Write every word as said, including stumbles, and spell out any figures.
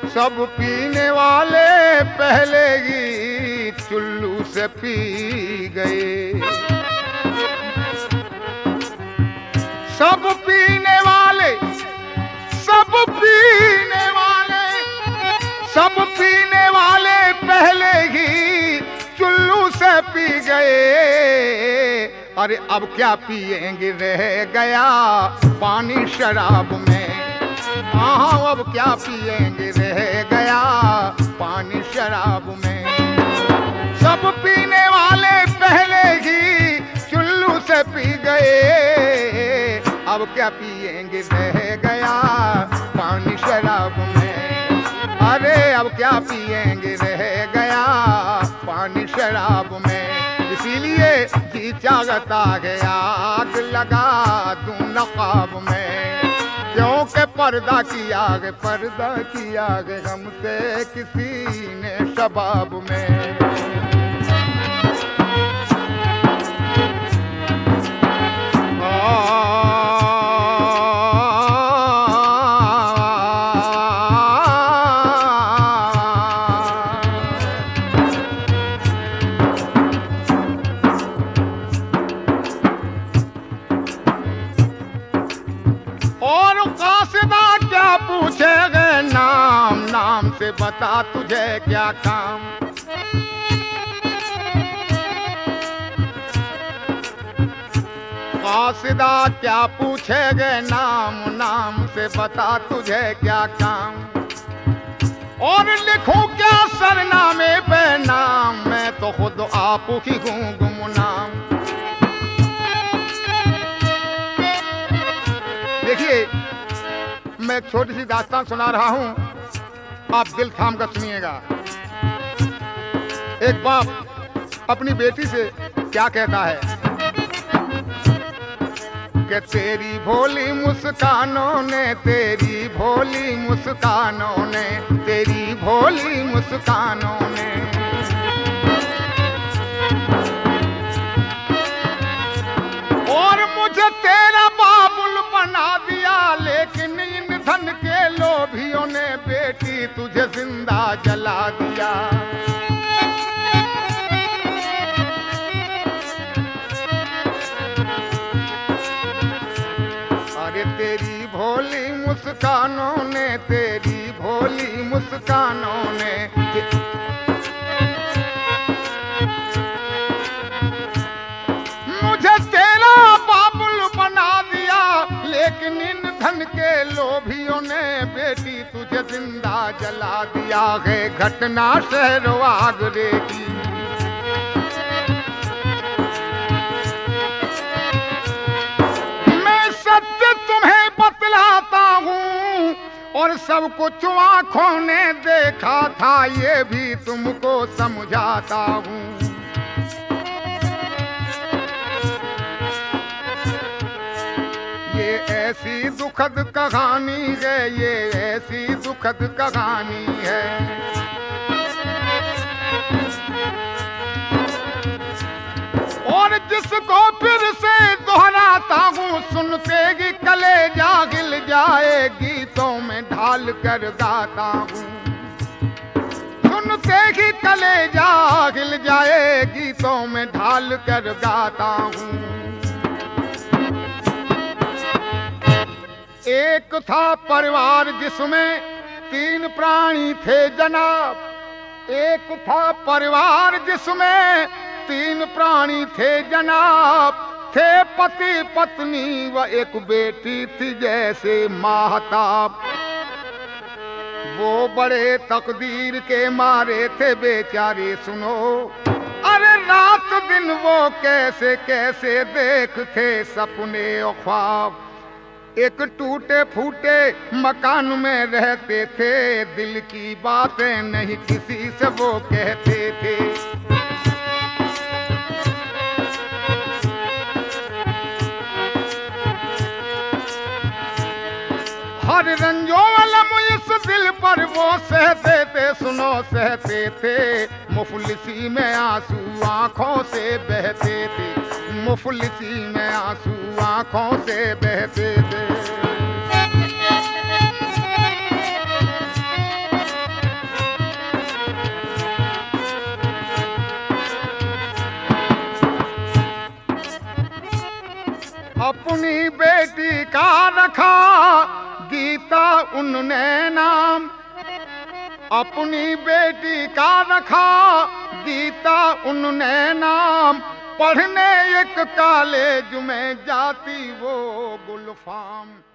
सब पीने वाले पहले ही चुल्लू से पी गए। सब पीने वाले सब पीने वाले सब पीने वाले पहले ही चुल्लू से पी गए। अरे अब क्या पिएंगे, रह गया पानी शराब में। हाँ अब क्या पिएंगे, रह गया पानी शराब में। सब पीने वाले पहले ही चुल्लू से पी गए। अब क्या पिएंगे, रह गया पानी शराब में। अरे अब क्या पिएंगे, रह गया पानी शराब में। इसीलिए जी चाहता है आग लगा दूं नकाब में। क्योंकि पर्दा किया है पर्दा किया है हमसे किसी ने शबाब में। और कासिदा क्या पूछेगे नाम, नाम से बता तुझे क्या काम। कासिदा क्या पूछेगे नाम, नाम से बता तुझे क्या काम। और लिखूं क्या सरनामे पे नाम, मैं तो खुद आप ही हूँ गुमनाम। देखिए मैं छोटी सी दास्तान सुना रहा हूं, आप दिल थाम कर सुनिएगा। एक बाप अपनी बेटी से क्या कहता है कि तेरी भोली मुस्कानों ने तेरी भोली मुस्कानों ने तेरी भोली मुस्कानों ने और मुझे तेरा बाबुल बना दिया। लेकिन इन धन के लोभियों ने बेटी तुझे जिंदा जला दिया। अरे तेरी भोली मुस्कानों ने तेरी भोली मुस्कानों ने मुझे तेरा बाबुल बना दिया। लेकिन इन धन के लोभियों ने बेटी तुझे जिंदा जला दिया है। घटना शहर आगरे की मैं सत्य तुम्हें बतलाता हूँ और सब कुछ आंखों ने देखा था ये भी तुमको समझाता हूँ। ये ऐसी दुखद कहानी है ये ऐसी दुखद कहानी है। और जिसको फिर से दोहराता हूँ सुनते ही कलेजा हिल जाए। गीतों में ढाल कर गाता हूँ सुनते ही कलेजा हिल जाए। गीतों में ढाल कर गाता हूँ। एक था परिवार जिसमें तीन प्राणी थे जनाब। एक था परिवार जिसमें तीन प्राणी थे जनाब। थे पति पत्नी व एक बेटी थी जैसे माहताब। वो बड़े तकदीर के मारे थे बेचारे सुनो। अरे रात दिन वो कैसे कैसे देखते सपने और ख्वाब। एक टूटे फूटे मकान में रहते थे। दिल की बातें नहीं किसी से वो कहते थे। हर रंजो अलम इस दिल पर वो सहते थे सुनो सहते थे। मुफलिसी में आंसू आंखों से बहते थे। मुफलिसी में आंसू आंखों से बहते थे। अपनी बेटी का रखा गीता उनने नाम, अपनी बेटी का रखा गीता उनने नाम, पढ़ने एक कॉलेज में जाती वो गुलफाम।